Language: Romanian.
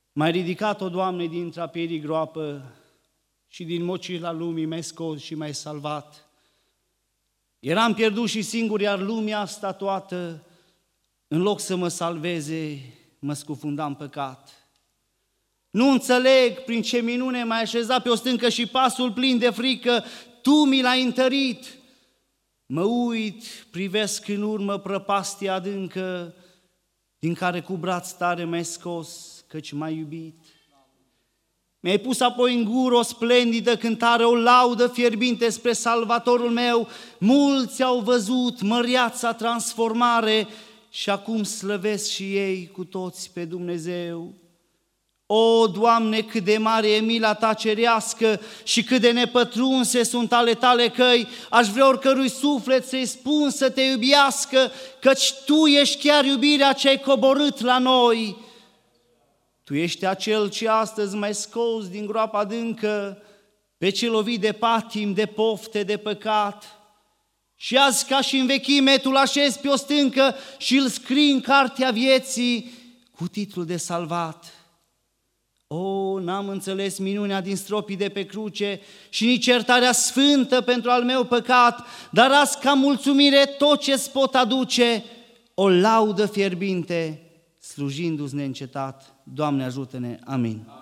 M-ai ridicat-o, Doamne, din trapierii groapă și din mocila lumii m-ai scos și m-ai salvat. Eram pierdut și singur, iar lumea asta toată, în loc să mă salveze, mă scufunda în păcat. Nu înțeleg prin ce minune m-ai așezat pe o stâncă și pasul plin de frică, Tu mi l-ai întărit. Mă uit, privesc în urmă prăpastia adâncă, din care cu braț tare m-ai scos, căci m-ai iubit. Mi-ai pus apoi în gură o splendidă cântare, o laudă fierbinte spre Salvatorul meu. Mulți au văzut măreața transformare și acum slăvesc și ei cu toți pe Dumnezeu. O, Doamne, cât de mare e mila Ta cerească și cât de nepătrunse sunt ale Tale căi, aș vrea oricărui suflet să-i spun să Te iubească, căci Tu ești chiar iubirea ce ai coborât la noi. Tu ești acel ce astăzi m-ai scos din groapa adâncă, pe ce lovit de patim, de pofte, de păcat. Și azi, ca și în vechime, Tu l-așezi pe o stâncă și îl scrii în cartea vieții cu titlul de salvat. O, n-am înțeles minunea din stropii de pe cruce și nici iertarea sfântă pentru al meu păcat, dar azi ca mulțumire tot ce-ți pot aduce, o laudă fierbinte, slujindu-ți neîncetat. Doamne, ajută-ne! Amin.